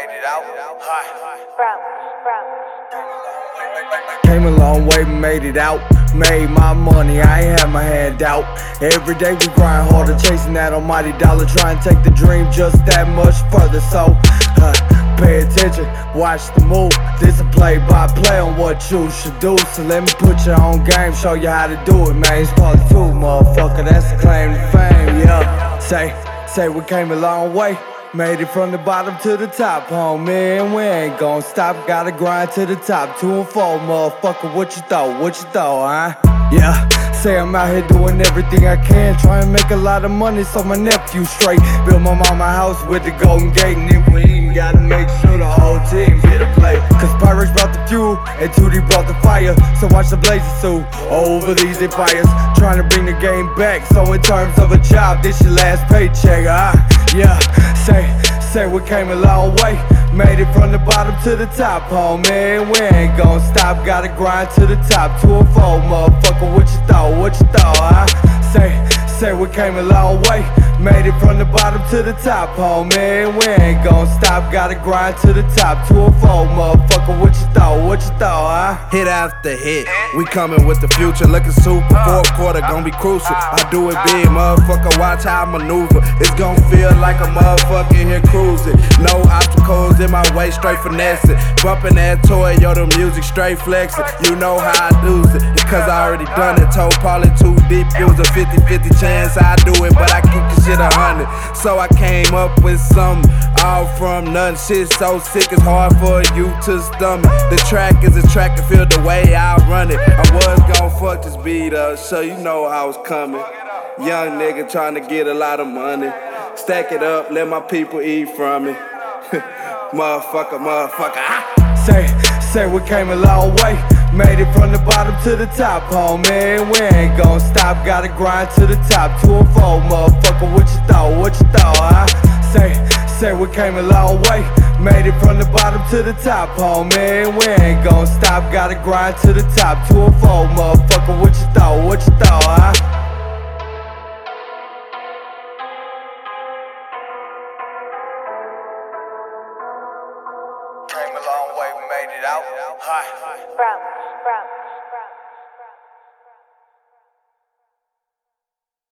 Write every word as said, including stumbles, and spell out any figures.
made it out. Hi. Came a long way, made it out. Made my money, I ain't had my hand out. Every day we grind harder, chasing that almighty dollar. Trying to take the dream just that much further. So, uh, pay attention, watch the move. This a play by play on what you should do. So let me put your own game, show you how to do it, man. It's part two, motherfucker, that's the claim to fame, yeah. Say, say we came a long way. Made it from the bottom to the top, homie, and we ain't gon' stop. Gotta grind to the top, two and four, motherfucker. What you thought? What you thought, huh? Yeah. Say I'm out here doing everything I can, trying to make a lot of money so my nephew straight. Build my mama house with the Golden Gate, and then we even gotta make sure the whole team get a play. Cause Pyrex brought the fuel and two D brought the fire. So watch the blazes soon over these empires, trying to bring the game back. So in terms of a job, this your last paycheck, ah, yeah. Say, say we came a long way. Made it from the bottom to the top, homie, and we ain't gon' stop. Gotta grind to the top, two and four, motherfucker. What you thought? What you thought, huh? Say, say we came a long way. Made it from the bottom to the top, homie, and we ain't gon' stop. Gotta grind to the top, two and four, motherfucker. What you thought? What you thought, huh? Hit after hit, we coming with the future, looking super. Fourth quarter gon' be crucial. I do it big, motherfucker. Watch how I maneuver. It's gon' feel like a motherfucker here cruising. No obstacles in my way, straight finessing. Bumping that Toyota music, straight flexing. You know how I do it, it's cause I already done it. Told Paulie too deep, it was a fifty fifty chance I do it, but I keep the shit a hundred. So I came up with something, all from nothing. Shit so sick, it's hard for you to stomach. The track is a track, and feel the way I run it. I was gon' fuck this beat up, so you know how it's coming. Young nigga trying to get a lot of money. Stack it up, let my people eat from it. Motherfucker, motherfucker, ah. Say, say we came a long way. Made it from the bottom to the top, homie, and we ain't gon' stop. Gotta grind to the top, two and four, motherfucker. What you thought? What you thought, huh? Say, say we came a long way. Made it from the bottom to the top, homie, and we ain't gon' stop. Gotta grind to the top, two and four, motherfucker. What you thought? What you thought, huh? Came a long way, made it out. Hi.